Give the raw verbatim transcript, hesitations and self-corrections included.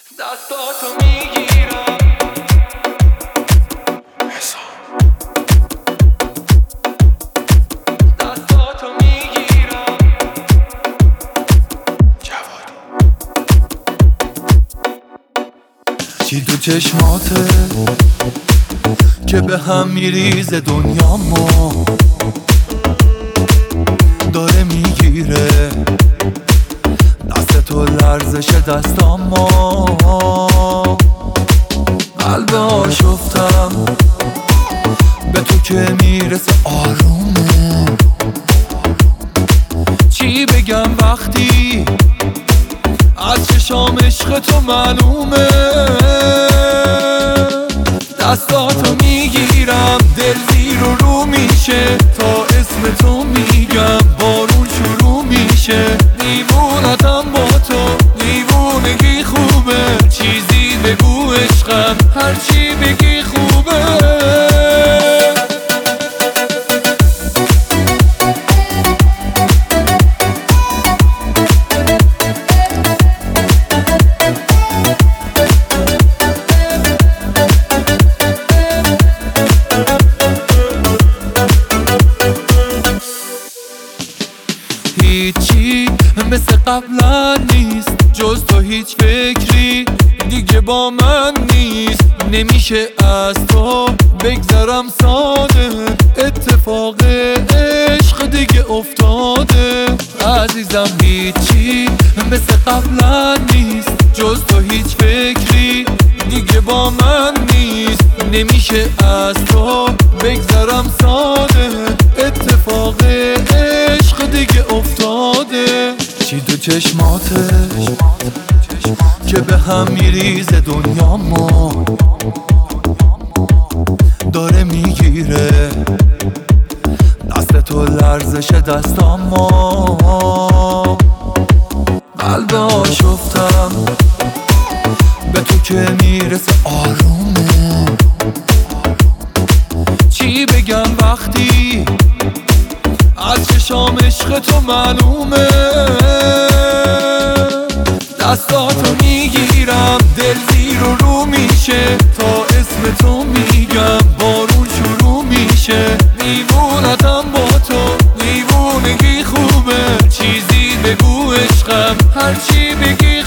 دستاتو میگیرم دستاتو میگیرم جواد چی تو چشماته که به هم میریزه دنیا ما داره میگیره دست تو لرزش دستام ما قلب آشفتم به تو که میرسه آرومه چی بگم وقتی از چشام عشق تو معلومه دستاتو میگیرم دل زیر و رو میشه تا اسم تو میگم بارون شروع میشه دیوونتم با تو دیوونگی خوبه چیزی بگو عشقم هرچی بگی خوبه هیچی مثل قبلا نیست جز تو هیچ فکری دیگه با من نیست نمیشه از تو بگذرم ساده اتفاق عشق دیگه افتاده عزیزم هیچی مثل قبلا نیست جز تو هیچ فکری دیگه با من نیست نمیشه از تو بگذرم ساده اتفاق عشق دیگه افتاده چی تو چشماتش که به هم میریزه دنیا ما داره میگیره دست تو لرزش دستام ما قلب آشفتم به تو که میرسه آرومه چی بگم وقتی از چشام عشق تو معلومه دستاتو میگیرم دل زیر و رو میشه تا اسم تو میگم بارون شروع میشه دیوونتم با تو دیوونگی خوبه چیزی بگو عشقم هرچی بگی